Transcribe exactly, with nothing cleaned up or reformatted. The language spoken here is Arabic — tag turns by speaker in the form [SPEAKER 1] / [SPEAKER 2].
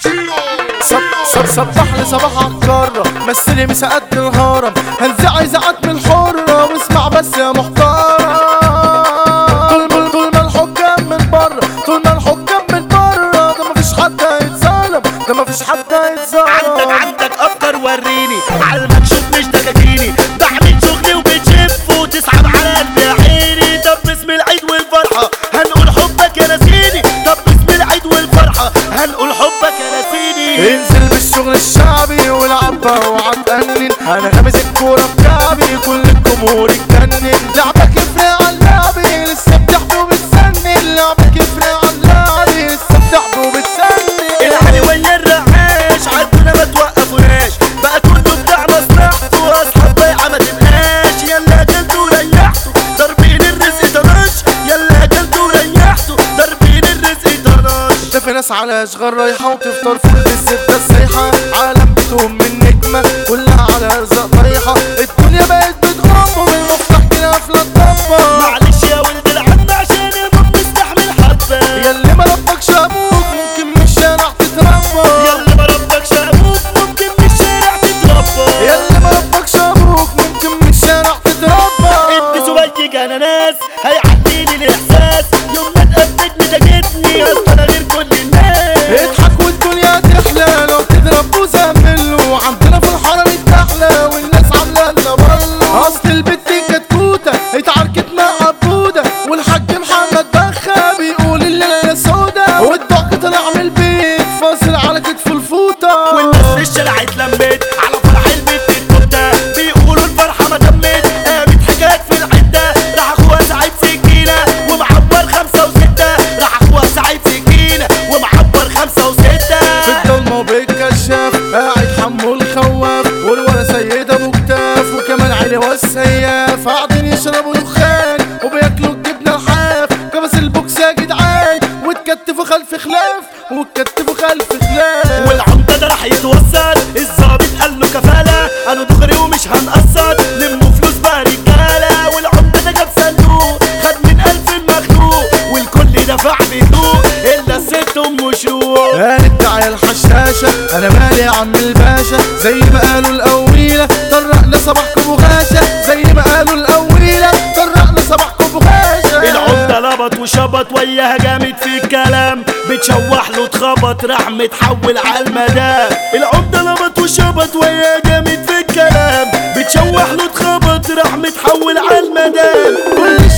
[SPEAKER 1] صبح لي صباح عالكرة مثلي مسا قد الهرم هنزع زعات من الحرة واسمع بس يا محترم. طول ما طول ما الحكام من بره طول ما الحكام من بره ده مفيش حد هيتظلم ده مفيش حد هيتظلم.
[SPEAKER 2] عندك عندك افكار وريني على المكشوف مش دكاكيني بعمل شغلي وبتشف وتسحب على قلبي عيني. طب باسم العيد والفرحة هنقول حبك يا ناسيني. طب باسم العيد والفرحة هنقول حبك يا ناسيني.
[SPEAKER 1] انزل بالشغل الشعبي والعبها وعتقنن انا غامز الكورة بكعبي كل الجمهور اتجنن. لعبك يفرق على لعبي لسه بتحبي وبتسنن. لعبك يفرق على لعبي لسه بتحبي وبتسنن.
[SPEAKER 2] العلي ويا الرعاش عندنا ما توقفوناش بقى كله بتاع مصلحته. اصحاب بيعة ما تبقاش يلا اكلتوا وريحتوا ضاربين الرزق طناش. يلا اكلتوا وريحتوا ضاربين الرزق طناش.
[SPEAKER 1] ده في ناس على اشغال رايحة وتفطر فول بالزبدة السايحة. عالم بتهم من نجمة كلها على ارزاق طريحة. الدنيا بقت بتغم ومن مفتاح كده قافلة الضبة.
[SPEAKER 2] معلش يا ولد العم عشان الموت مستحمل حبة.
[SPEAKER 1] ياللي ما ربكش ابوك ممكن من الشارع تتربى.
[SPEAKER 2] ياللي ما ربكش ابوك ممكن من الشارع تتربى.
[SPEAKER 1] ياللي ما ربكش ابوك ممكن من الشارع تتربى.
[SPEAKER 2] انت زويك انا ناس هيعديني الاحساس يوم ما تقابلتني تجدني اصل انا غير كل الناس.
[SPEAKER 1] اضحك والدنيا تحلى لو تضرب وزمله. عندنا في الحرم الدحلة والناس عاملة لنا بره. اصل البت كتكوتة اتعاركت مع عبودة والحاج محمد بخا بيقول الليلة يا سودا. والضحك طلع من البيت فاصل على كتف الفوطة.
[SPEAKER 2] والناس في الشارع اتلمت على فرح البت الكوتة. بيقولوا الفرحة ما تمت قامت حكايات في العدة. راح اخوها سعيد سكينة ومعبر خمسة وستة. راح اخوها سعيد سكينة ومعبر خمسة وستة.
[SPEAKER 1] في الضلمة وبالكشاف قاعد حمو الخواف والورا سيد ابو كتاف وكمان علي والسياف. قاعدين يشربوا دخان وبياكلوا الجبنة الحاف. كبس البوكس يا جدعان واتكتفوا خلف خلاف واتكتفوا خلف خلاف.
[SPEAKER 2] والعمدة ده راح يتوسط الظابط قال له كفالة. قالوا دغري ومش هنقسط لموا فلوس بقى رجالة. والعمدة ده جاب صندوق خد من ألف المخلوق والكل دفع بهدوء إلا الست أم شروق.
[SPEAKER 1] قالت تعالى الحشاشة انا مالي يا عم الباشا. زي ما قالوا الاوليلة طرقنا صباحكم بغاشة. زي ما قالوا الاوليلة طرقنا صباحكم بغاشة.
[SPEAKER 2] العمدة لبط وشبط وياها جامد في الكلام. بتشوح له اتخبط راح متحول على المدام. العمدة لبط وشبط وياها جامد في الكلام. بتشوح له اتخبط راح متحول على المدام.
[SPEAKER 1] كل